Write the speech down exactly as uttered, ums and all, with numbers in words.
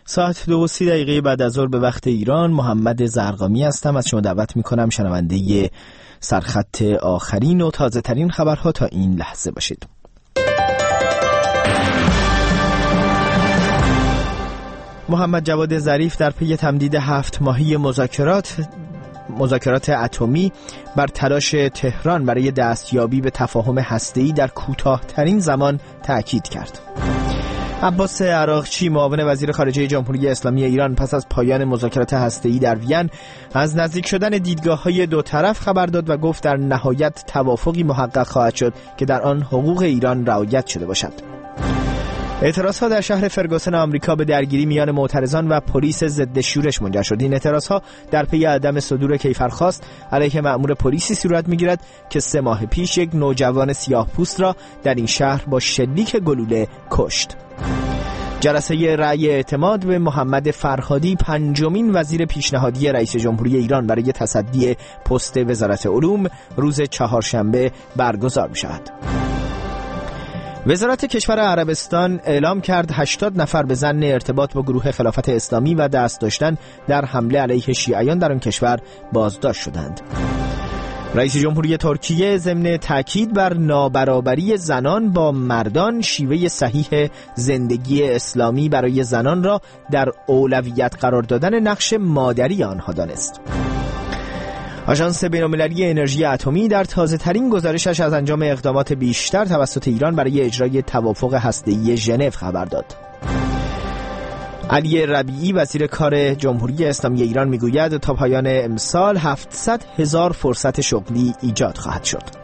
ساعت دو و سی دقیقه بعد از ظهر به وقت ایران، محمد زرقامی هستم. از شما دعوت میکنم شنونده سرخط آخرین و تازه ترین خبرها تا این لحظه باشید. محمد جواد ظریف در پی تمدید هفت ماهی مذاکرات مذاکرات اتمی بر تلاش تهران برای دستیابی به تفاهم هسته‌ای در کوتاه‌ترین زمان تأکید کرد. عباس عراقچی، معاون وزیر خارجه جمهوری اسلامی ایران، پس از پایان مذاکرات هسته‌ای در وین از نزدیک شدن دیدگاه‌های دو طرف خبر داد و گفت در نهایت توافقی محقق خواهد شد که در آن حقوق ایران رعایت شده باشد. اعتراضها در شهر فرگوسن آمریکا به درگیری میان معترضان و پلیس ضد شورش منجر شد. این اعتراضها در پی عدم صدور کیفرخواست علیه مأمور پلیسی صورت می‌گیرد که سه ماه پیش یک نوجوان سیاه‌پوست را در این شهر با شلیک گلوله کشت. جلسه رأی اعتماد به محمد فرهادی، پنجمین وزیر پیشنهادی رئیس جمهوری ایران برای تصدی پست وزارت علوم، روز چهارشنبه برگزار می‌شود. وزارت کشور عربستان اعلام کرد هشتاد نفر به ظن ارتباط با گروه خلافت اسلامی و دست داشتن در حمله علیه شیعیان در آن کشور بازداشت شدند. رئیس جمهوری ترکیه ضمن تاکید بر نابرابری زنان با مردان، شیوه صحیح زندگی اسلامی برای زنان را در اولویت قرار دادن نقش مادری آنها دانست. آژانس بین‌المللی انرژی اتمی در تازه‌ترین گزارشش از انجام اقدامات بیشتر توسط ایران برای اجرای توافق هسته‌ای ژنو خبر داد. علی ربیعی، وزیر کار جمهوری اسلامی ایران، میگوید تا پایان امسال هفتصد هزار فرصت شغلی ایجاد خواهد شد.